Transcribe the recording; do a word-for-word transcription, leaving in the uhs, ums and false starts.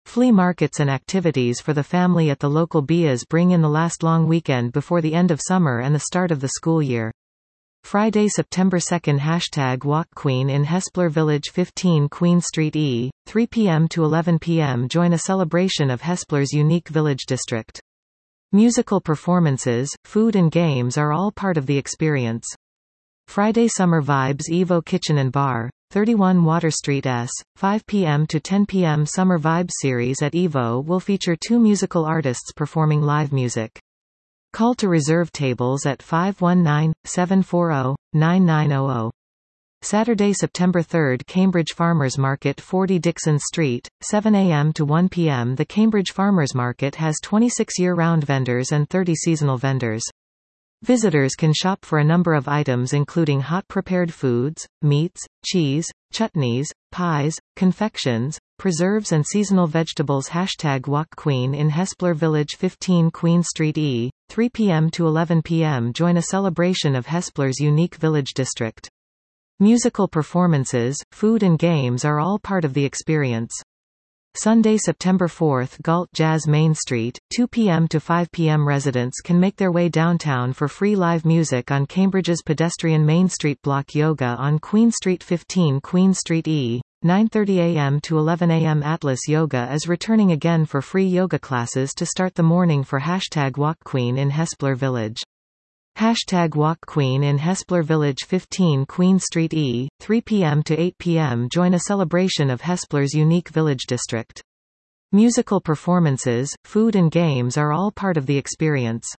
Flea markets and activities for the family at the local B I As bring in the last long weekend before the end of summer and the start of the school year. Friday, September second Hashtag Walk Queen in Hespeler Village fifteen Queen Street E, three p m to eleven p m Join a celebration of Hespeler's unique village district. Musical performances, food and games are all part of the experience. Friday, Summer Vibes Evo Kitchen and Bar, thirty-one Water Street S, five p m to ten p m Summer Vibes series at Evo will feature two musical artists performing live music. Call to reserve tables at five one nine, seven four zero, nine nine zero zero. Saturday, September third Cambridge Farmers Market forty Dixon Street, seven a m to one p m The Cambridge Farmers Market has twenty-six year-round vendors and thirty seasonal vendors. Visitors can shop for a number of items including hot prepared foods, meats, cheese, chutneys, pies, confections, preserves and seasonal vegetables. Hashtag Walk Queen in Hespeler Village fifteen Queen Street E, three p m to eleven p m Join a celebration of Hespeler's unique village district. Musical performances, food and games are all part of the experience. Sunday, September fourth Galt Jazz Main Street, two p m to five p m Residents can make their way downtown for free live music on Cambridge's pedestrian Main Street block. Yoga on Queen Street fifteen Queen Street E, nine thirty a m to eleven a m Atlas Yoga is returning again for free yoga classes to start the morning for Hashtag Walk Queen in Hespeler Village. Hashtag Walk Queen in Hespeler Village fifteen Queen Street E, three p m to eight p m Join a celebration of Hespeler's unique village district. Musical performances, food and games are all part of the experience.